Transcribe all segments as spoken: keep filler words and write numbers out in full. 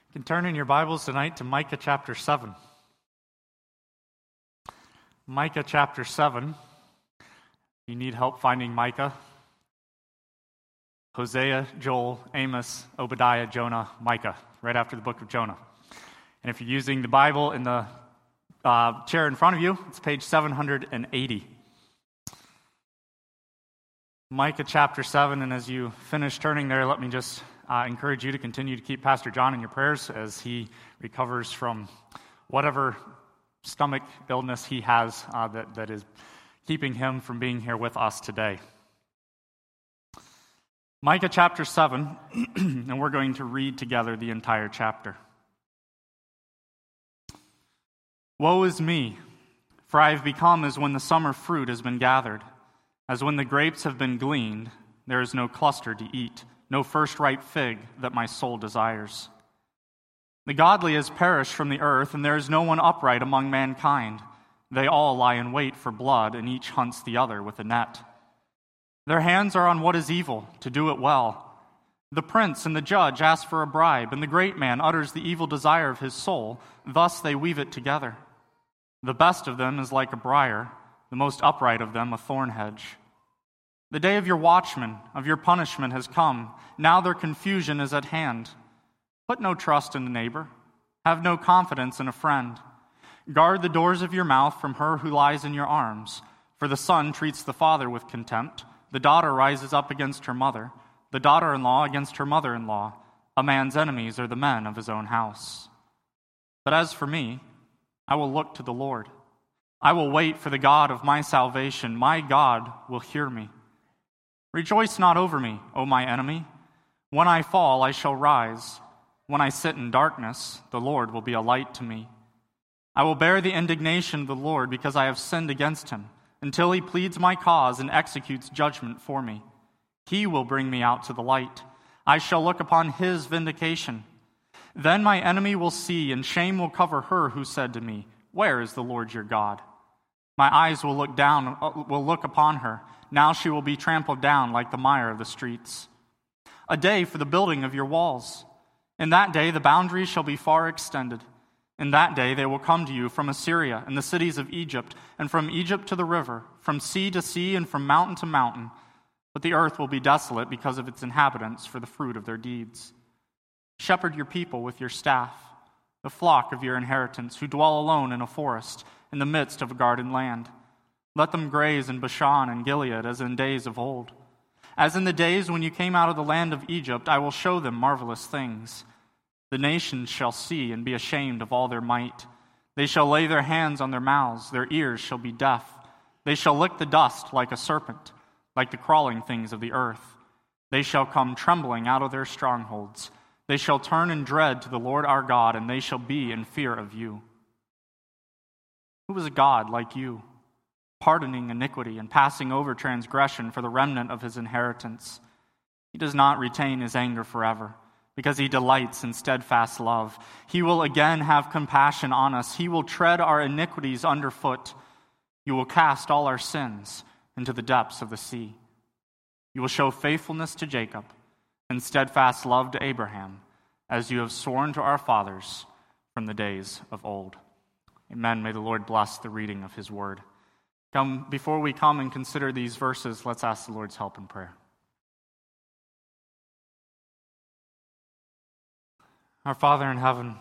You can turn in your Bibles tonight to Micah chapter seven. Micah chapter seven. You need help finding Micah. Hosea, Joel, Amos, Obadiah, Jonah, Micah, right after the book of Jonah. And if you're using the Bible in the uh, chair in front of you, it's page seven hundred eighty. Micah chapter seven, and as you finish turning there, let me just uh, encourage you to continue to keep Pastor John in your prayers as he recovers from whatever stomach illness he has uh, that, that is keeping him from being here with us today. Micah chapter seven, and we're going to read together the entire chapter. Woe is me, for I have become as when the summer fruit has been gathered, as when the grapes have been gleaned, there is no cluster to eat, no first-ripe fig that my soul desires. The godly has perished from the earth, and there is no one upright among mankind. They all lie in wait for blood, and each hunts the other with a net. Their hands are on what is evil, to do it well. The prince and the judge ask for a bribe, and the great man utters the evil desire of his soul. Thus they weave it together. The best of them is like a briar, the most upright of them a thorn hedge. The day of your watchmen, of your punishment has come. Now their confusion is at hand. Put no trust in a neighbor. Have no confidence in a friend. Guard the doors of your mouth from her who lies in your arms. For the son treats the father with contempt. The daughter rises up against her mother. The daughter-in-law against her mother-in-law. A man's enemies are the men of his own house. But as for me, I will look to the Lord. I will wait for the God of my salvation. My God will hear me. Rejoice not over me, O my enemy. When I fall, I shall rise. When I sit in darkness, the Lord will be a light to me. I will bear the indignation of the Lord because I have sinned against him, until he pleads my cause and executes judgment for me. He will bring me out to the light. I shall look upon his vindication. Then my enemy will see, and shame will cover her who said to me, "Where is the Lord your God?" My eyes will look down, will look upon her. Now she will be trampled down like the mire of the streets. A day for the building of your walls. In that day the boundaries shall be far extended. In that day they will come to you from Assyria and the cities of Egypt, and from Egypt to the river, from sea to sea, and from mountain to mountain. But the earth will be desolate because of its inhabitants for the fruit of their deeds. Shepherd your people with your staff, the flock of your inheritance, who dwell alone in a forest, in the midst of a garden land. Let them graze in Bashan and Gilead as in days of old. As in the days when you came out of the land of Egypt, I will show them marvelous things. The nations shall see and be ashamed of all their might. They shall lay their hands on their mouths, their ears shall be deaf. They shall lick the dust like a serpent, like the crawling things of the earth. They shall come trembling out of their strongholds. They shall turn in dread to the Lord our God, and they shall be in fear of you. Who is a God like you, pardoning iniquity and passing over transgression for the remnant of his inheritance? He does not retain his anger forever, because he delights in steadfast love. He will again have compassion on us. He will tread our iniquities underfoot. You will cast all our sins into the depths of the sea. You will show faithfulness to Jacob and steadfast love to Abraham, as you have sworn to our fathers from the days of old. Amen. May the Lord bless the reading of his word. Come, before we come and consider these verses, let's ask the Lord's help in prayer. Our Father in heaven,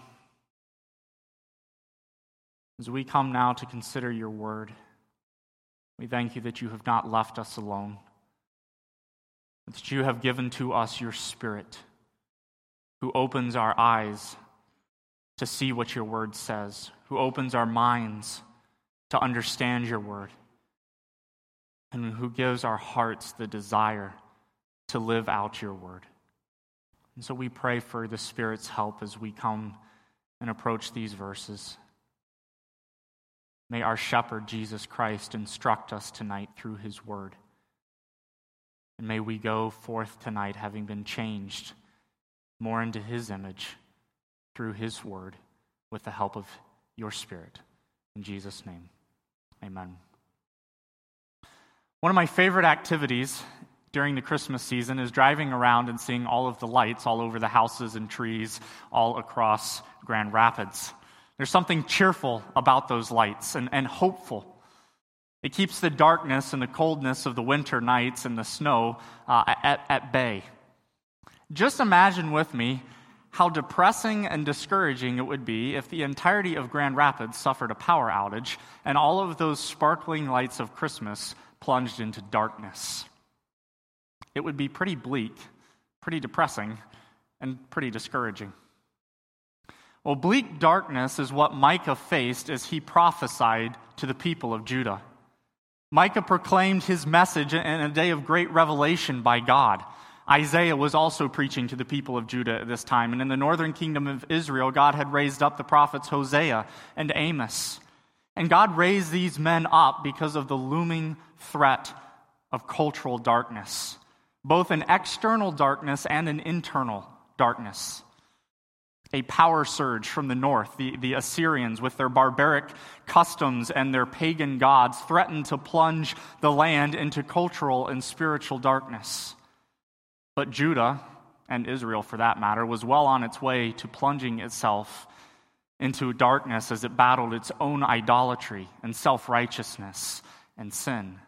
as we come now to consider your word, we thank you that you have not left us alone, that you have given to us your Spirit, who opens our eyes to see what your word says, who opens our minds to understand your word, and who gives our hearts the desire to live out your word. And so we pray for the Spirit's help as we come and approach these verses. May our shepherd, Jesus Christ, instruct us tonight through his word. And may we go forth tonight having been changed more into his image through his word with the help of your Spirit. In Jesus' name, amen. One of my favorite activities during the Christmas season is driving around and seeing all of the lights all over the houses and trees all across Grand Rapids. There's something cheerful about those lights and, and hopeful. It keeps the darkness and the coldness of the winter nights and the snow uh, at, at bay. Just imagine with me how depressing and discouraging it would be if the entirety of Grand Rapids suffered a power outage and all of those sparkling lights of Christmas plunged into darkness. It would be pretty bleak, pretty depressing, and pretty discouraging. Well, bleak darkness is what Micah faced as he prophesied to the people of Judah. Micah proclaimed his message in a day of great revelation by God. Isaiah was also preaching to the people of Judah at this time, and in the northern kingdom of Israel, God had raised up the prophets Hosea and Amos. And God raised these men up because of the looming threat of cultural darkness, both an external darkness and an internal darkness. A power surge from the north, the, the Assyrians with their barbaric customs and their pagan gods threatened to plunge the land into cultural and spiritual darkness. But Judah, and Israel for that matter, was well on its way to plunging itself into darkness as it battled its own idolatry and self-righteousness and sin.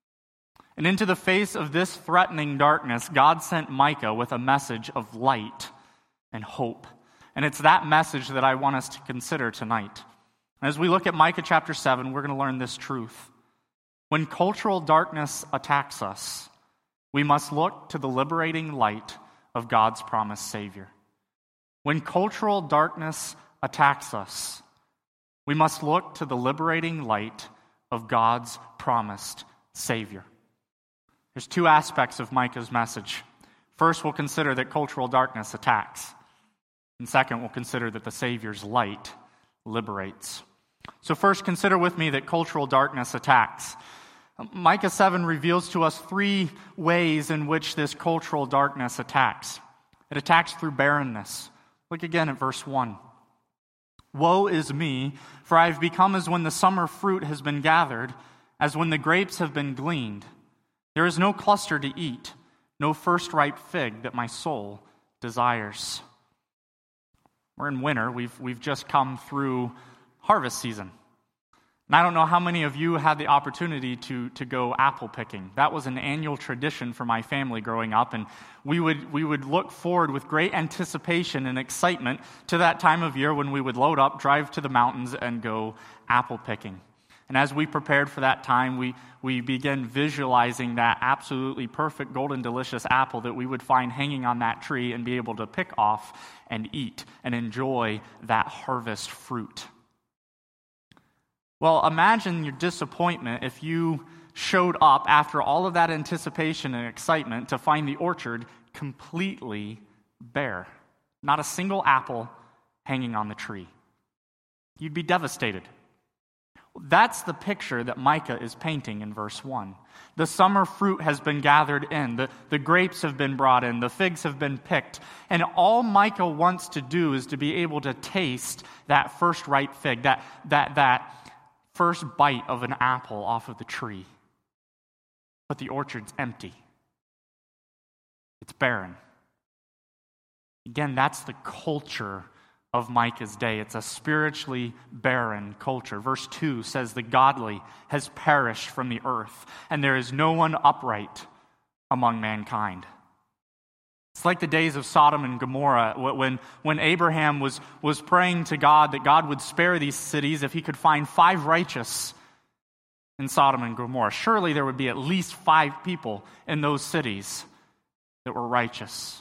And into the face of this threatening darkness, God sent Micah with a message of light and hope. And it's that message that I want us to consider tonight. As we look at Micah chapter seven, we're going to learn this truth. When cultural darkness attacks us, we must look to the liberating light of God's promised Savior. When cultural darkness attacks us, we must look to the liberating light of God's promised Savior. There's two aspects of Micah's message. First, we'll consider that cultural darkness attacks. And second, we'll consider that the Savior's light liberates. So first, consider with me that cultural darkness attacks. Micah seven reveals to us three ways in which this cultural darkness attacks. It attacks through barrenness. Look again at verse one. Woe is me, for I have become as when the summer fruit has been gathered, as when the grapes have been gleaned. There is no cluster to eat, no first ripe fig that my soul desires. We're in winter. We've, we've just come through harvest season. And I don't know how many of you had the opportunity to, to go apple picking. That was an annual tradition for my family growing up, and we would, we would look forward with great anticipation and excitement to that time of year when we would load up, drive to the mountains, and go apple picking. And as we prepared for that time, we, we began visualizing that absolutely perfect, golden, delicious apple that we would find hanging on that tree and be able to pick off and eat and enjoy that harvest fruit. Well, imagine your disappointment if you showed up after all of that anticipation and excitement to find the orchard completely bare. Not a single apple hanging on the tree. You'd be devastated. That's the picture that Micah is painting in verse one. The summer fruit has been gathered in, the, the grapes have been brought in, the figs have been picked, and all Micah wants to do is to be able to taste that first ripe fig, that, that, that first bite of an apple off of the tree. But the orchard's empty. It's barren. Again, that's the culture of Micah's day. It's a spiritually barren culture. Verse two says, the godly has perished from the earth, and there is no one upright among mankind. It's like the days of Sodom and Gomorrah, when, when Abraham was, was praying to God that God would spare these cities if he could find five righteous in Sodom and Gomorrah. Surely there would be at least five people in those cities that were righteous.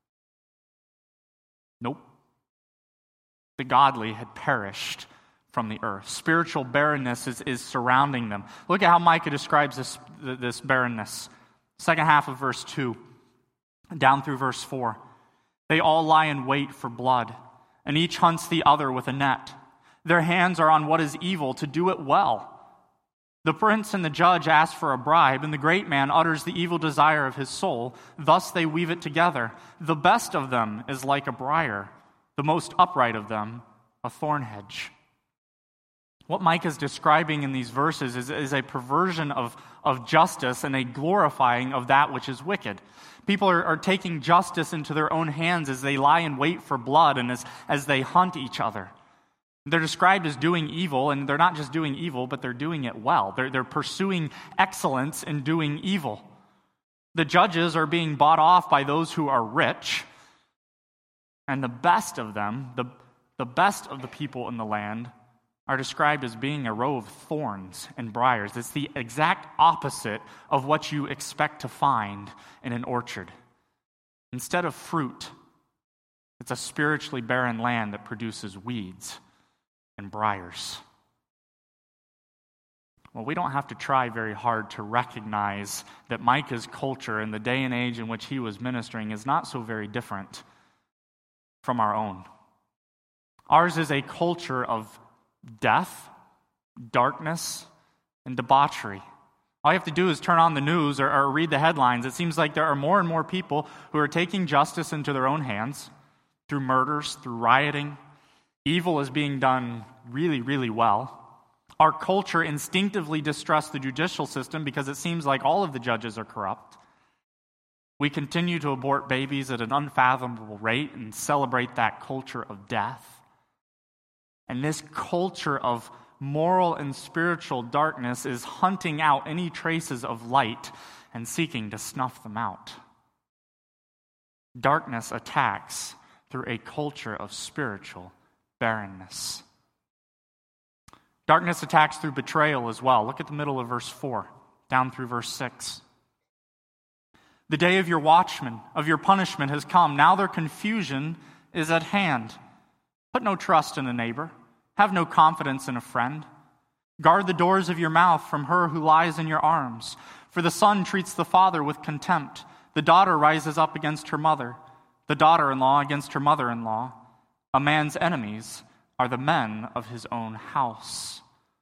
Nope. The godly had perished from the earth. Spiritual barrenness is, is surrounding them. Look at how Micah describes this, this barrenness. Second half of verse two, down through verse four. They all lie in wait for blood, and each hunts the other with a net. Their hands are on what is evil to do it well. The prince and the judge ask for a bribe, and the great man utters the evil desire of his soul. Thus they weave it together. The best of them is like a briar, the most upright of them, a thorn hedge. What Micah is describing in these verses is, is a perversion of, of justice and a glorifying of that which is wicked. People are, are taking justice into their own hands as they lie in wait for blood and as, as they hunt each other. They're described as doing evil, and they're not just doing evil, but they're doing it well. They're, they're pursuing excellence in doing evil. The judges are being bought off by those who are rich, and the best of them, the, the best of the people in the land, are described as being a row of thorns and briars. It's the exact opposite of what you expect to find in an orchard. Instead of fruit, it's a spiritually barren land that produces weeds and briars. Well, we don't have to try very hard to recognize that Micah's culture in the day and age in which he was ministering is not so very different from our own. Ours is a culture of death, darkness, and debauchery. All you have to do is turn on the news or, or read the headlines. It seems like there are more and more people who are taking justice into their own hands through murders, through rioting. Evil is being done really, really well. Our culture instinctively distrusts the judicial system because it seems like all of the judges are corrupt. We continue to abort babies at an unfathomable rate and celebrate that culture of death. And this culture of moral and spiritual darkness is hunting out any traces of light and seeking to snuff them out. Darkness attacks through a culture of spiritual barrenness. Darkness attacks through betrayal as well. Look at the middle of verse four, down through verse six. The day of your watchmen, of your punishment has come. Now their confusion is at hand. Put no trust in a neighbor. Have no confidence in a friend. Guard the doors of your mouth from her who lies in your arms. For the son treats the father with contempt. The daughter rises up against her mother. The daughter-in-law against her mother-in-law. A man's enemies are the men of his own house.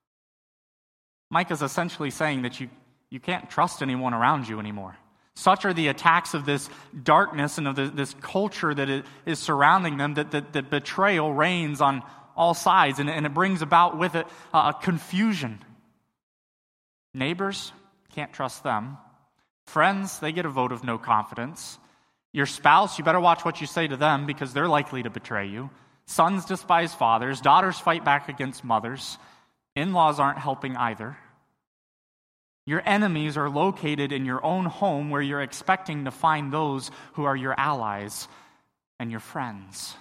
Micah is essentially saying that you, you can't trust anyone around you anymore. Such are the attacks of this darkness and of the, this culture that is surrounding them that, that, that betrayal reigns on all sides, and, and it brings about with it uh, confusion. Neighbors, can't trust them. Friends, they get a vote of no confidence. Your spouse, you better watch what you say to them because they're likely to betray you. Sons despise fathers. Daughters fight back against mothers. In-laws aren't helping either. Your enemies are located in your own home where you're expecting to find those who are your allies and your friends.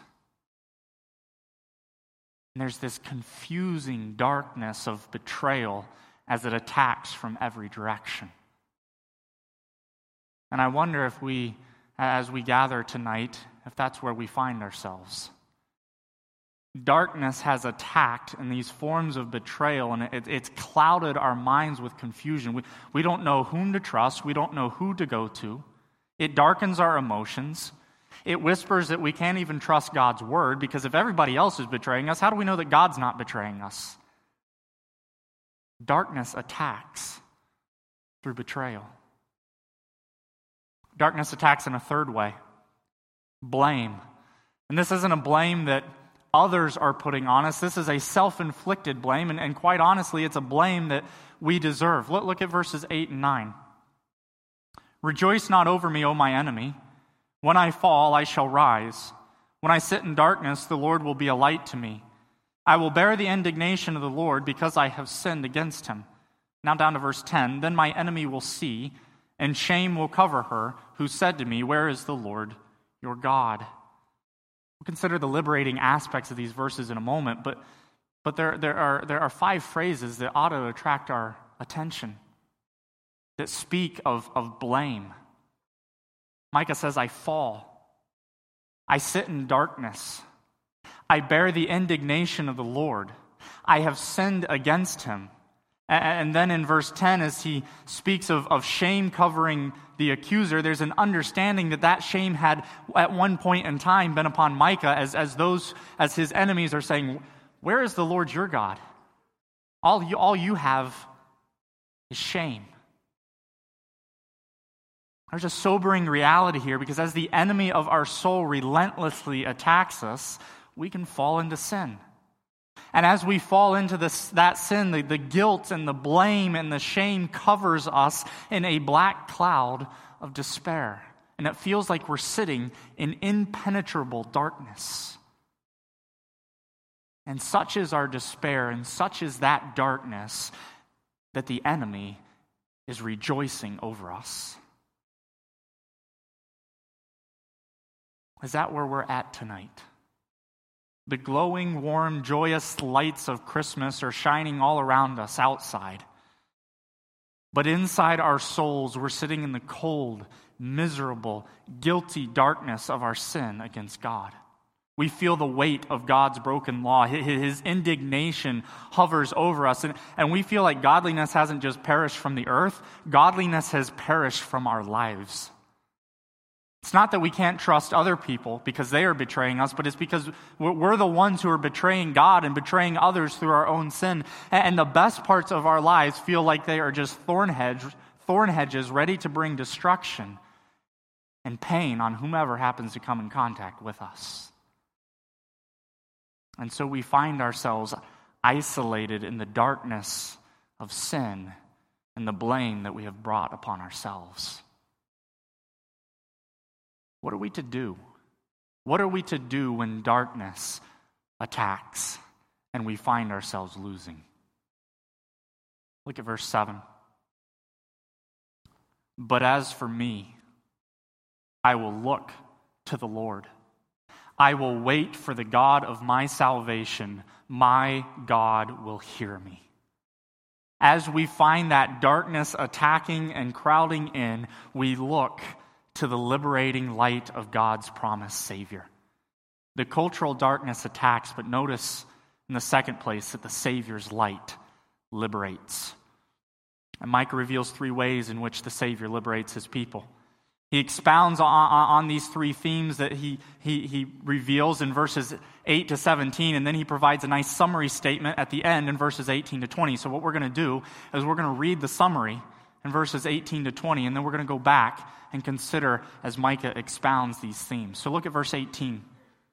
And there's this confusing darkness of betrayal as it attacks from every direction. And I wonder if we, as we gather tonight, if that's where we find ourselves. Darkness has attacked in these forms of betrayal, and it, it's clouded our minds with confusion. We, we don't know whom to trust. We don't know who to go to. It darkens our emotions. It whispers that we can't even trust God's word, because if everybody else is betraying us, how do we know that God's not betraying us? Darkness attacks through betrayal. Darkness attacks in a third way. Blame. And this isn't a blame that others are putting on us. This is a self-inflicted blame, and, and quite honestly, it's a blame that we deserve. Look, look at verses eight and nine. Rejoice not over me, O my enemy. When I fall, I shall rise. When I sit in darkness, the Lord will be a light to me. I will bear the indignation of the Lord because I have sinned against him. Now down to verse ten. Then my enemy will see, and shame will cover her, who said to me, where is the Lord your God? We'll consider the liberating aspects of these verses in a moment, but, but there, there, are, there are five phrases that ought to attract our attention that speak of, of blame. Micah says, I fall. I sit in darkness. I bear the indignation of the Lord. I have sinned against him. And then in verse ten, as he speaks of, of shame covering the accuser, there's an understanding that that shame had at one point in time been upon Micah, as, as those, as his enemies are saying, where is the Lord your God? All you, all you have is shame. There's a sobering reality here, because as the enemy of our soul relentlessly attacks us, we can fall into sin. And as we fall into this, that sin, the, the guilt and the blame and the shame covers us in a black cloud of despair. And it feels like we're sitting in impenetrable darkness. And such is our despair, and such is that darkness, that the enemy is rejoicing over us. Is that where we're at tonight? The glowing, warm, joyous lights of Christmas are shining all around us outside. But inside our souls, we're sitting in the cold, miserable, guilty darkness of our sin against God. We feel the weight of God's broken law. His indignation hovers over us. And, and we feel like godliness hasn't just perished from the earth. Godliness has perished from our lives. It's not that we can't trust other people because they are betraying us, but it's because we're the ones who are betraying God and betraying others through our own sin. And the best parts of our lives feel like they are just thorn hedge, thorn hedges ready to bring destruction and pain on whomever happens to come in contact with us. And so we find ourselves isolated in the darkness of sin and the blame that we have brought upon ourselves. What are we to do? What are we to do when darkness attacks and we find ourselves losing? Look at verse seven. But as for me, I will look to the Lord. I will wait for the God of my salvation. My God will hear me. As we find that darkness attacking and crowding in, we look to the liberating light of God's promised Savior. The cultural darkness attacks, but notice in the second place that the Savior's light liberates. And Micah reveals three ways in which the Savior liberates his people. He expounds on, on, on these three themes that he, he, he reveals in verses eight to seventeen, and then he provides a nice summary statement at the end in verses eighteen to twenty. So what we're going to do is we're going to read the summary in verses eighteen to twenty, and then we're going to go back and consider as Micah expounds these themes. So look at verse eighteen.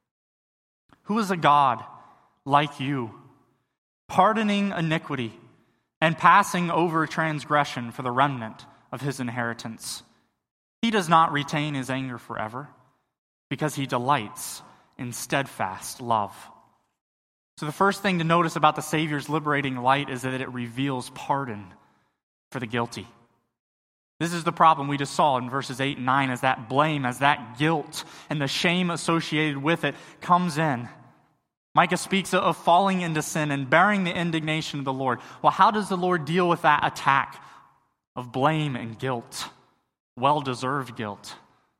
Who is a God like you, pardoning iniquity and passing over transgression for the remnant of his inheritance? He does not retain his anger forever, because he delights in steadfast love. So the first thing to notice about the Savior's liberating light is that it reveals pardon for the guilty. This is the problem we just saw in verses eight and nine, as that blame, as that guilt and the shame associated with it comes in. Micah speaks of falling into sin and bearing the indignation of the Lord. Well, how does the Lord deal with that attack of blame and guilt? Well-deserved guilt.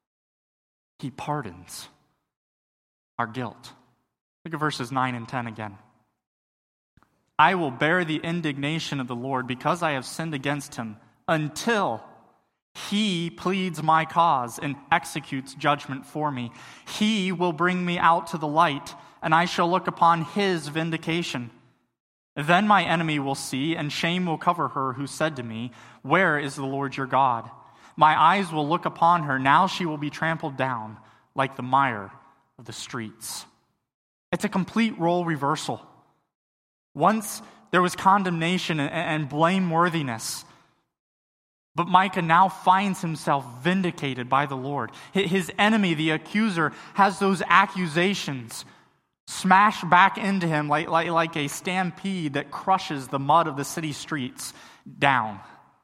He pardons our guilt. Look at verses nine and ten again. I will bear the indignation of the Lord because I have sinned against him until he pleads my cause and executes judgment for me. He will bring me out to the light, and I shall look upon his vindication. Then my enemy will see, and shame will cover her who said to me, where is the Lord your God? My eyes will look upon her. Now she will be trampled down like the mire of the streets. It's a complete role reversal. Once there was condemnation and blameworthiness, but Micah now finds himself vindicated by the Lord. His enemy, the accuser, has those accusations smashed back into him like, like, like a stampede that crushes the mud of the city streets down.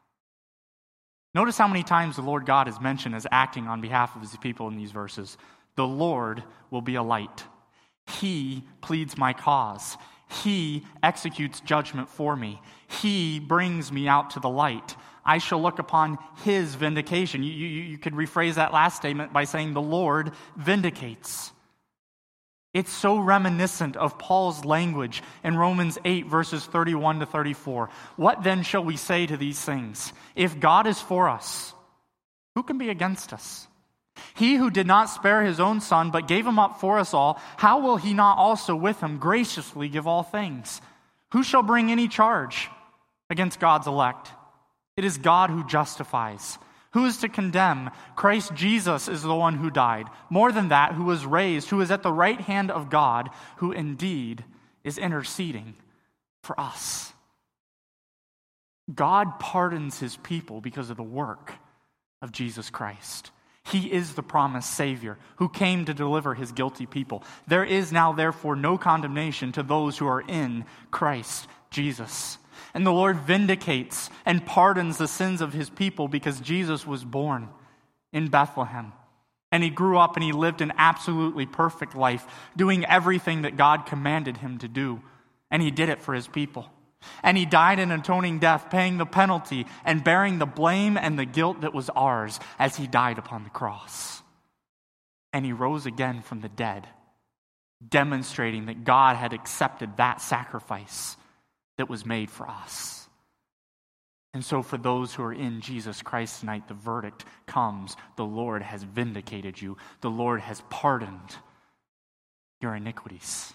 Notice how many times the Lord God is mentioned as acting on behalf of his people in these verses. The Lord will be a light. He pleads my cause. He executes judgment for me. He brings me out to the light. I shall look upon his vindication. You, you, you could rephrase that last statement by saying the Lord vindicates. It's so reminiscent of Paul's language in Romans eight, verses thirty-one to thirty-four. What then shall we say to these things? If God is for us, who can be against us? He who did not spare his own son, but gave him up for us all, how will he not also with him graciously give all things? Who shall bring any charge against God's elect? It is God who justifies. Who is to condemn? Christ Jesus is the one who died. More than that, who was raised, who is at the right hand of God, who indeed is interceding for us. God pardons his people because of the work of Jesus Christ. He is the promised Savior who came to deliver his guilty people. There is now, therefore, no condemnation to those who are in Christ Jesus. And the Lord vindicates and pardons the sins of his people because Jesus was born in Bethlehem. And he grew up and he lived an absolutely perfect life, doing everything that God commanded him to do. And he did it for his people. And he died an atoning death, paying the penalty and bearing the blame and the guilt that was ours as he died upon the cross. And he rose again from the dead, demonstrating that God had accepted that sacrifice that was made for us. And so for those who are in Jesus Christ tonight, the verdict comes. The Lord has vindicated you. The Lord has pardoned your iniquities.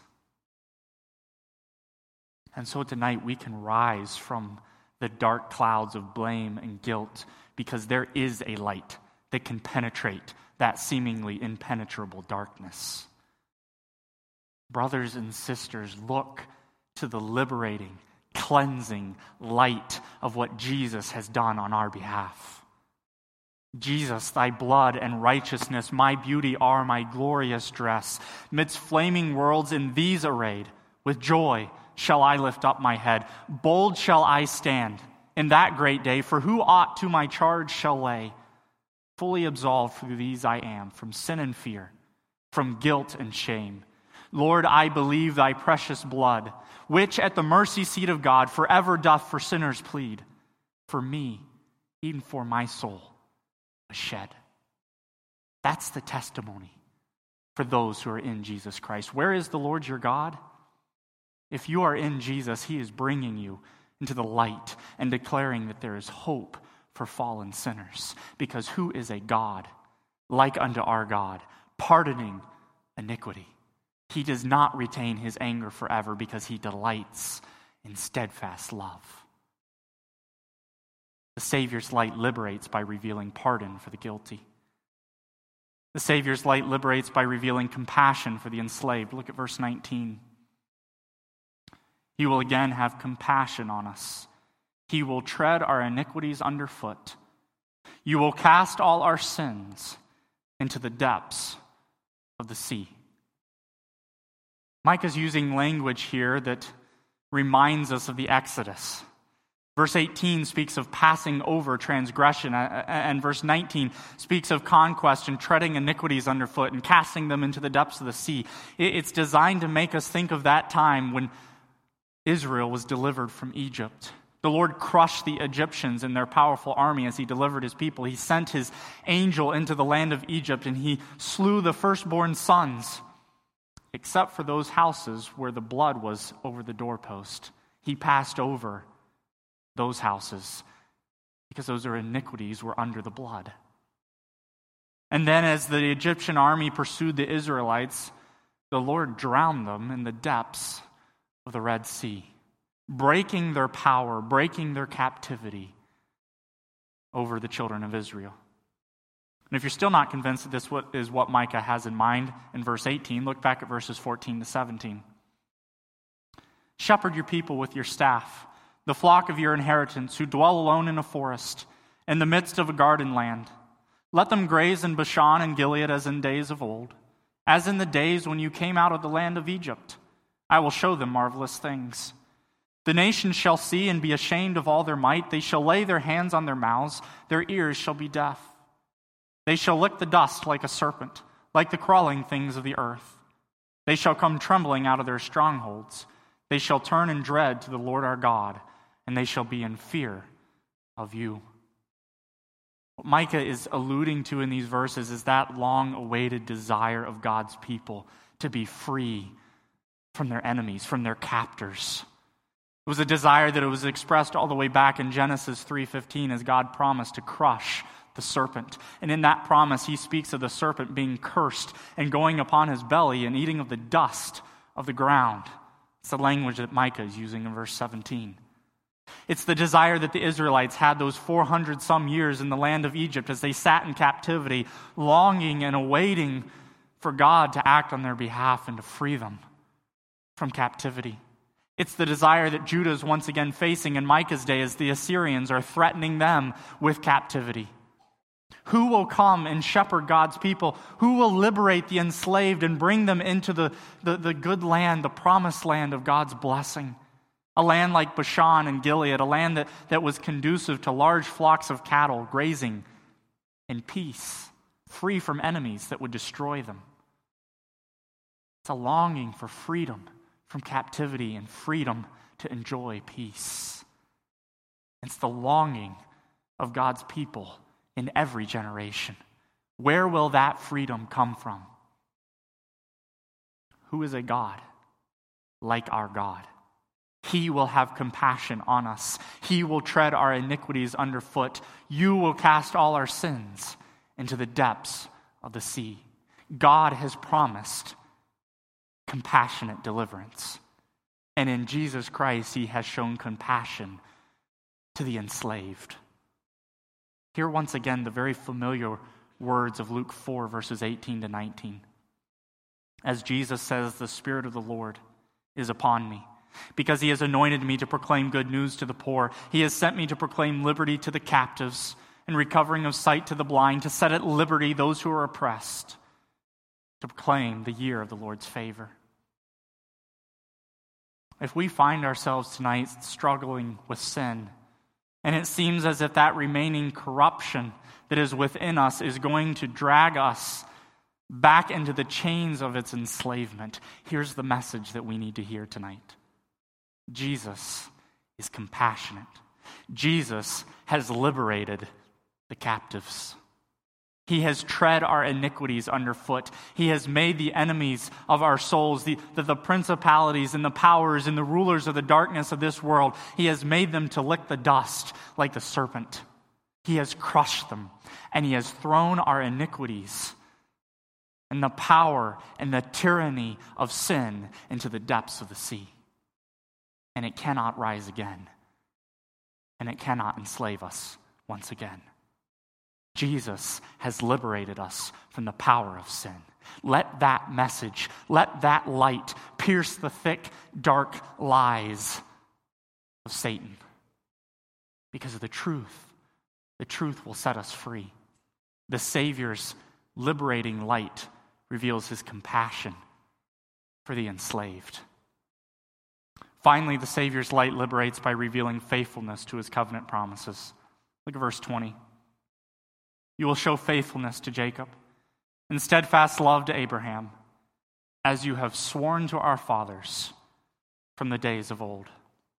And so tonight we can rise from the dark clouds of blame and guilt because there is a light that can penetrate that seemingly impenetrable darkness. Brothers and sisters, look to the liberating, cleansing light of what Jesus has done on our behalf. Jesus, thy blood and righteousness, my beauty are my glorious dress. Midst flaming worlds in these arrayed, with joy shall I lift up my head. Bold shall I stand in that great day, for who aught to my charge shall lay? Fully absolved through these I am, from sin and fear, from guilt and shame. Lord, I believe thy precious blood, which at the mercy seat of God forever doth for sinners plead. For me, even for my soul, was shed. That's the testimony for those who are in Jesus Christ. Where is the Lord your God? If you are in Jesus, he is bringing you into the light and declaring that there is hope for fallen sinners. Because who is a God like unto our God, pardoning iniquity? He does not retain his anger forever because he delights in steadfast love. The Savior's light liberates by revealing pardon for the guilty. The Savior's light liberates by revealing compassion for the enslaved. Look at verse nineteen. He will again have compassion on us. He will tread our iniquities underfoot. You will cast all our sins into the depths of the sea. Micah's using language here that reminds us of the Exodus. Verse eighteen speaks of passing over transgression, and verse nineteen speaks of conquest and treading iniquities underfoot and casting them into the depths of the sea. It's designed to make us think of that time when Israel was delivered from Egypt. The Lord crushed the Egyptians and their powerful army as he delivered his people. He sent his angel into the land of Egypt and he slew the firstborn sons, except for those houses where the blood was over the doorpost. He passed over those houses because those are iniquities were under the blood. And then as the Egyptian army pursued the Israelites, the Lord drowned them in the depths of the Red Sea, breaking their power, breaking their captivity over the children of Israel. And if you're still not convinced that this is what Micah has in mind in verse eighteen, look back at verses fourteen to seventeen. Shepherd your people with your staff, the flock of your inheritance, who dwell alone in a forest, in the midst of a garden land. Let them graze in Bashan and Gilead as in days of old, as in the days when you came out of the land of Egypt. I will show them marvelous things. The nations shall see and be ashamed of all their might. They shall lay their hands on their mouths. Their ears shall be deaf. They shall lick the dust like a serpent, like the crawling things of the earth. They shall come trembling out of their strongholds. They shall turn in dread to the Lord our God, and they shall be in fear of you. What Micah is alluding to in these verses is that long-awaited desire of God's people to be free from their enemies, from their captors. It was a desire that it was expressed all the way back in Genesis three fifteen as God promised to crush the serpent. And in that promise, he speaks of the serpent being cursed and going upon his belly and eating of the dust of the ground. It's the language that Micah is using in verse seventeen. It's the desire that the Israelites had those four hundred some years in the land of Egypt as they sat in captivity, longing and awaiting for God to act on their behalf and to free them from captivity. It's the desire that Judah is once again facing in Micah's day as the Assyrians are threatening them with captivity. Who will come and shepherd God's people? Who will liberate the enslaved and bring them into the, the, the good land, the promised land of God's blessing? A land like Bashan and Gilead, a land that, that was conducive to large flocks of cattle grazing in peace, free from enemies that would destroy them. It's a longing for freedom from captivity and freedom to enjoy peace. It's the longing of God's people in every generation. Where will that freedom come from? Who is a God like our God? He will have compassion on us. He will tread our iniquities underfoot. You will cast all our sins into the depths of the sea. God has promised compassionate deliverance. And in Jesus Christ, he has shown compassion to the enslaved. Hear once again the very familiar words of Luke four, verses eighteen to nineteen. As Jesus says, "The Spirit of the Lord is upon me, because he has anointed me to proclaim good news to the poor. He has sent me to proclaim liberty to the captives and recovering of sight to the blind, to set at liberty those who are oppressed, to proclaim the year of the Lord's favor." If we find ourselves tonight struggling with sin, and it seems as if that remaining corruption that is within us is going to drag us back into the chains of its enslavement, here's the message that we need to hear tonight. Jesus is compassionate. Jesus has liberated the captives. He has tread our iniquities underfoot. He has made the enemies of our souls, the, the, the principalities and the powers and the rulers of the darkness of this world, he has made them to lick the dust like the serpent. He has crushed them, and he has thrown our iniquities and the power and the tyranny of sin into the depths of the sea. And it cannot rise again, and it cannot enslave us once again. Jesus has liberated us from the power of sin. Let that message, let that light pierce the thick, dark lies of Satan. Because of the truth, the truth will set us free. The Savior's liberating light reveals his compassion for the enslaved. Finally, the Savior's light liberates by revealing faithfulness to his covenant promises. Look at verse twenty. "You will show faithfulness to Jacob and steadfast love to Abraham, as you have sworn to our fathers from the days of old."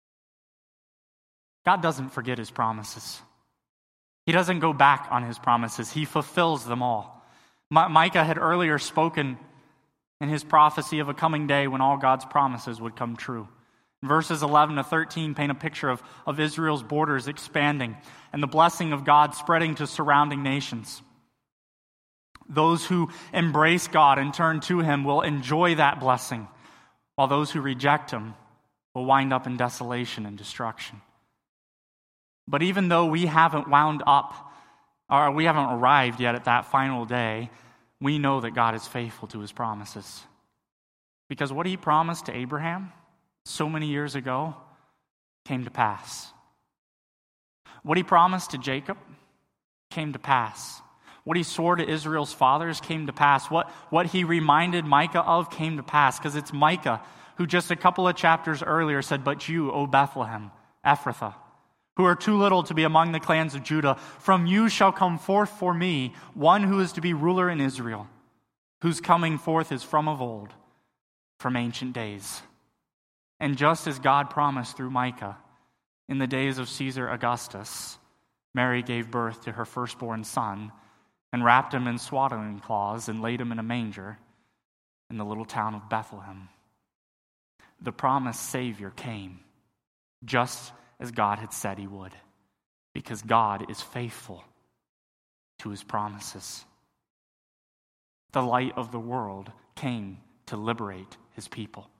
God doesn't forget his promises. He doesn't go back on his promises. He fulfills them all. Micah had earlier spoken in his prophecy of a coming day when all God's promises would come true. Verses eleven to thirteen paint a picture of, of Israel's borders expanding and the blessing of God spreading to surrounding nations. Those who embrace God and turn to him will enjoy that blessing, while those who reject him will wind up in desolation and destruction. But even though we haven't wound up, or we haven't arrived yet at that final day, we know that God is faithful to his promises. Because what he promised to Abraham so many years ago came to pass. What he promised to Jacob came to pass. What he swore to Israel's fathers came to pass. What, what he reminded Micah of came to pass, because it's Micah who just a couple of chapters earlier said, "But you, O Bethlehem, Ephrathah, who are too little to be among the clans of Judah, from you shall come forth for me one who is to be ruler in Israel, whose coming forth is from of old, from ancient days." And just as God promised through Micah, in the days of Caesar Augustus, Mary gave birth to her firstborn son and wrapped him in swaddling cloths and laid him in a manger in the little town of Bethlehem. The promised Savior came just as God had said he would, because God is faithful to his promises. The light of the world came to liberate his people.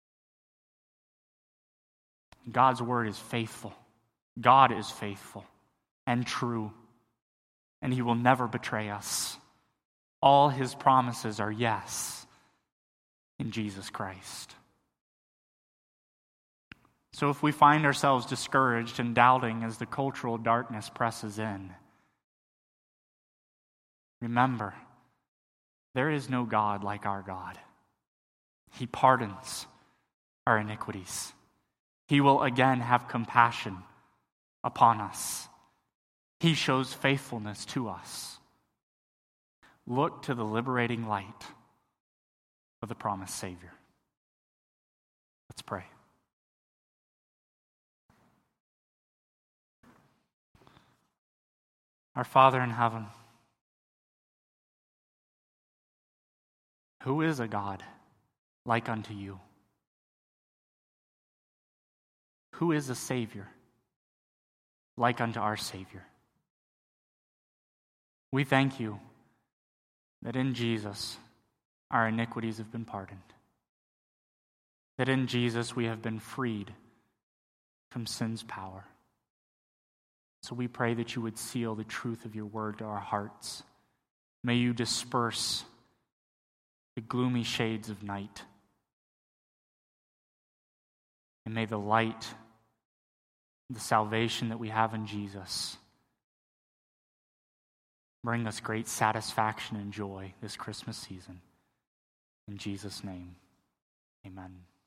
God's word is faithful. God is faithful and true, and he will never betray us. All his promises are yes in Jesus Christ. So if we find ourselves discouraged and doubting as the cultural darkness presses in, remember, there is no God like our God. He pardons our iniquities. He will again have compassion upon us. He shows faithfulness to us. Look to the liberating light of the promised Savior. Let's pray. Our Father in heaven, who is a God like unto you? Who is a Savior like unto our Savior? We thank you that in Jesus our iniquities have been pardoned, that in Jesus we have been freed from sin's power. So we pray that you would seal the truth of your word to our hearts. May you disperse the gloomy shades of night. And may the light, the salvation that we have in Jesus, bring us great satisfaction and joy this Christmas season. In Jesus' name, amen.